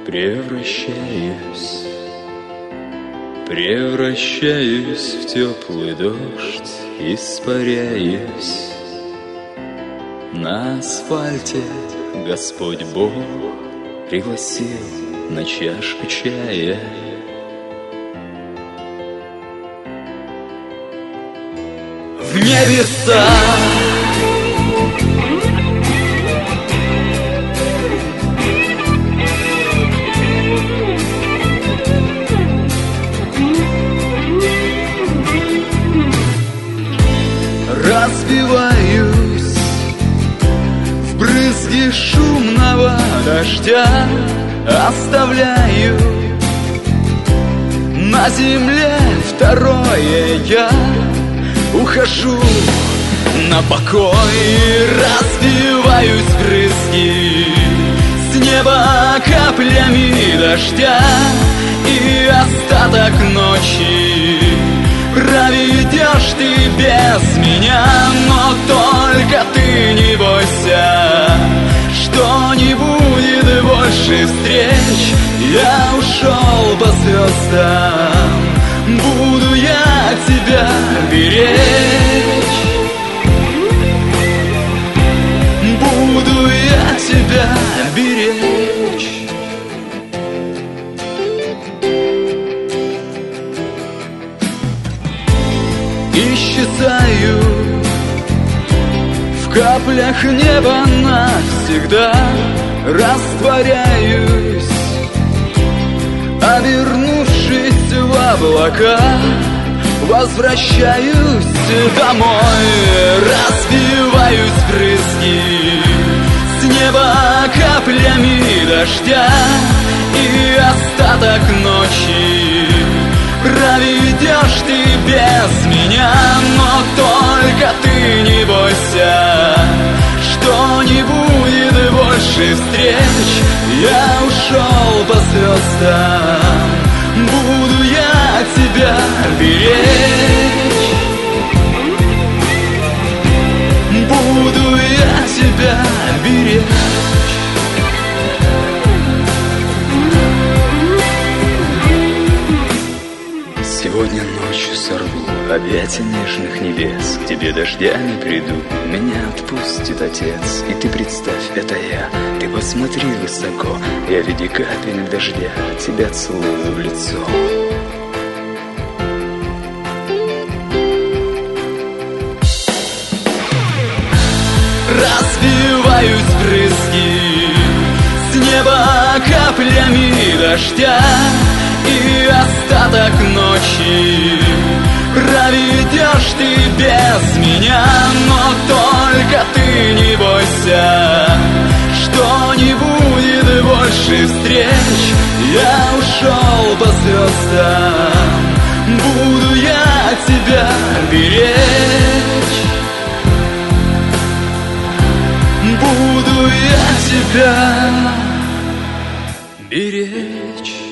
Превращаюсь, превращаюсь в теплый дождь, испаряюсь. На асфальте Господь Бог пригласил на чашку чая. В небеса разбиваюсь в брызги шумного дождя, оставляю на земле второе я. Ухожу на покой, разбиваюсь в брызги с неба каплями дождя, и остаток ночи проведешь ты без меня. Но только ты не бойся, что не будет больше встреч. Я ушел по звездам, буду я тебя беречь. Буду я тебя беречь. Исчезаю в каплях неба навсегда, растворяюсь, обернувшись в облака. Возвращаюсь домой, разбиваюсь в брызги с неба каплями дождя, и остаток ночи проведешь ты без меня. Но только ты не бойся, что не будет больше встреч. Я ушел по звездам, буду я тебя беречь. Буду я тебя беречь. Сегодня ночью сорву объятия нежных небес, к тебе дождями приду, меня отпустит Отец. И ты представь, это я, ты посмотри высоко, я в виде капель дождя тебя целую в лицо. Разбиваюсь в брызги с неба каплями дождя, и остаток ночи проведешь ты без меня. Но только ты не бойся, что не будет больше встреч. Я ушел по звездам, буду я тебя беречь. Буду я тебя беречь.